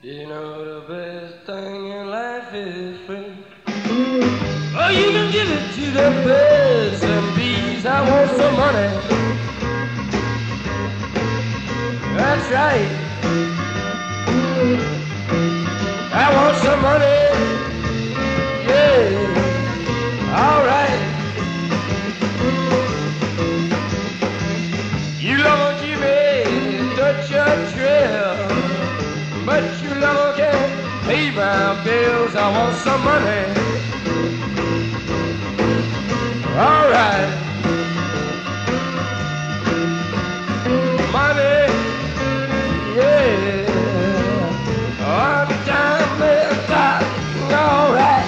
You know the best thing in life is free. Oh, you can give it to the birds and bees. I want some money. That's right. I want some money. Yeah. All right. You love Jimmy, touch your trail. But you love can't pay my bills. I want some money. All right. Money, yeah. On time, all right.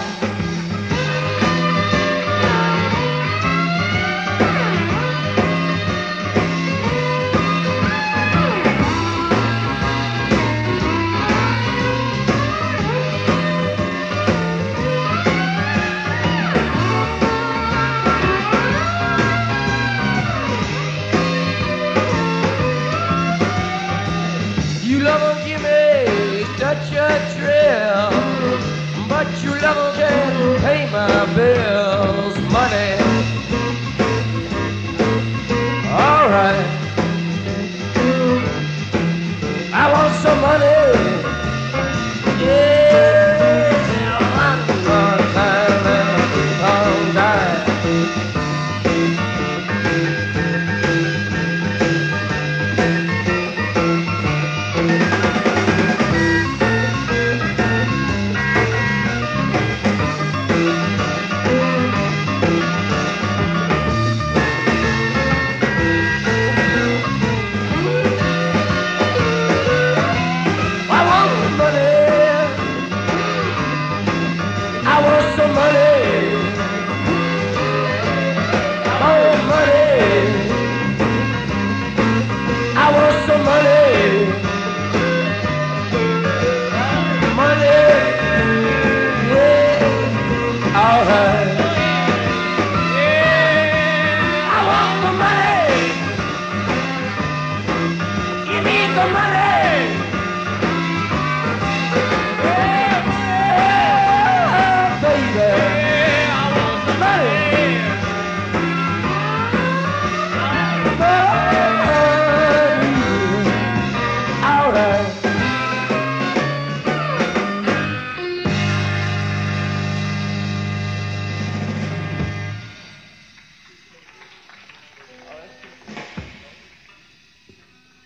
You love give me such a thrill, but you love can't pay my bills. Money, all right. I want some money.